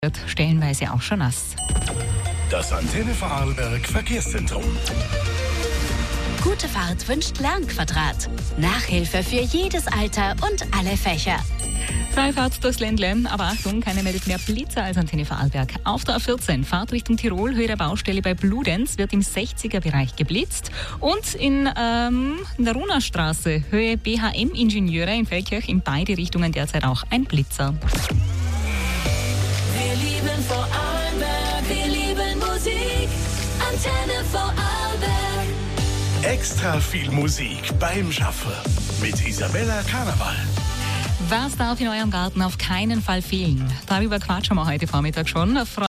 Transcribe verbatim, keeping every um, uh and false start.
Wird stellenweise auch schon nass. Das Antenne Vorarlberg Verkehrszentrum. Gute Fahrt wünscht Lernquadrat. Nachhilfe für jedes Alter und alle Fächer. Freie Fahrt durchs Ländle, aber Achtung, keiner meldet mehr Blitzer als Antenne Vorarlberg. Auf der A vierzehn, Fahrt Richtung Tirol, Höhe der Baustelle bei Bludenz, wird im sechziger-Bereich geblitzt. Und in, ähm, in der Runerstraße, Höhe B H M-Ingenieure in Feldkirch, in beide Richtungen derzeit auch ein Blitzer. Wir lieben Vorarlberg, wir lieben Musik, Antenne Vorarlberg. Extra viel Musik beim Schaffen mit Isabella Karneval. Was darf in eurem Garten auf keinen Fall fehlen? Darüber quatschen wir heute Vormittag schon.